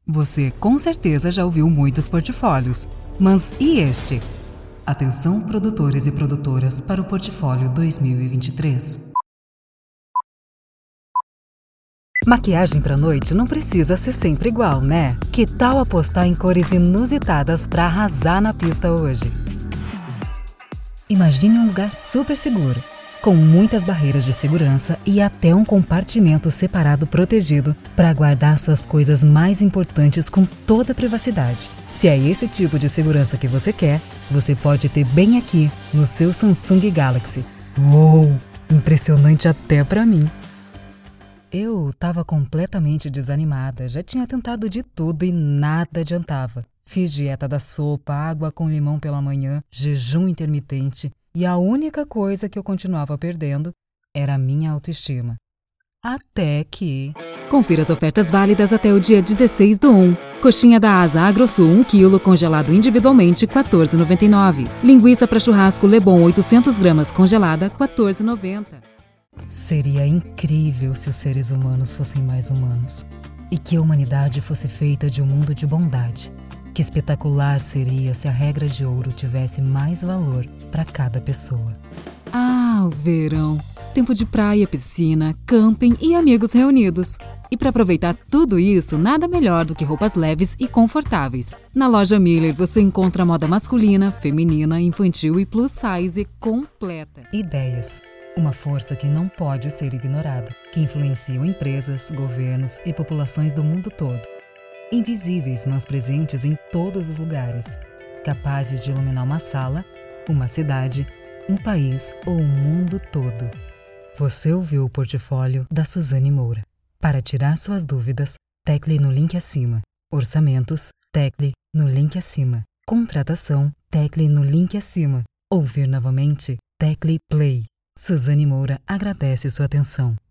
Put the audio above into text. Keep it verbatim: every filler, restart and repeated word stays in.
Você com certeza já ouviu muitos portfólios, mas e este? Atenção, produtores e produtoras, para o Portfólio dois mil e vinte e três. Maquiagem pra noite não precisa ser sempre igual, né? Que tal apostar em cores inusitadas pra arrasar na pista hoje? Imagine um lugar super seguro, com muitas barreiras de segurança e até um compartimento separado protegido para guardar suas coisas mais importantes com toda a privacidade. Se é esse tipo de segurança que você quer, você pode ter bem aqui no seu Samsung Galaxy. Uou! Impressionante até para mim! Eu estava completamente desanimada, já tinha tentado de tudo e nada adiantava. Fiz dieta da sopa, água com limão pela manhã, jejum intermitente, e a única coisa que eu continuava perdendo era a minha autoestima. Até que... Confira as ofertas válidas até o dia dezesseis do um. Coxinha da Asa AgroSul um quilo congelado individualmente, quatorze reais e noventa e nove centavos. Linguiça para churrasco Lebon oitocentas gramas congelada, quatorze reais e noventa centavos. Seria incrível se os seres humanos fossem mais humanos. E que a humanidade fosse feita de um mundo de bondade. Que espetacular seria se a regra de ouro tivesse mais valor para cada pessoa. Ah, o verão! Tempo de praia, piscina, camping e amigos reunidos. E para aproveitar tudo isso, nada melhor do que roupas leves e confortáveis. Na loja Miller você encontra moda masculina, feminina, infantil e plus size completa. Ideias. Uma força que não pode ser ignorada, que influencia empresas, governos e populações do mundo todo. Invisíveis, mas presentes em todos os lugares, capazes de iluminar uma sala, uma cidade, um país ou o mundo todo. Você ouviu o portfólio da Suzane Moura. Para tirar suas dúvidas, tecle no link acima. Orçamentos, tecle no link acima. Contratação, tecle no link acima. Ouvir novamente, tecle play. Suzane Moura agradece sua atenção.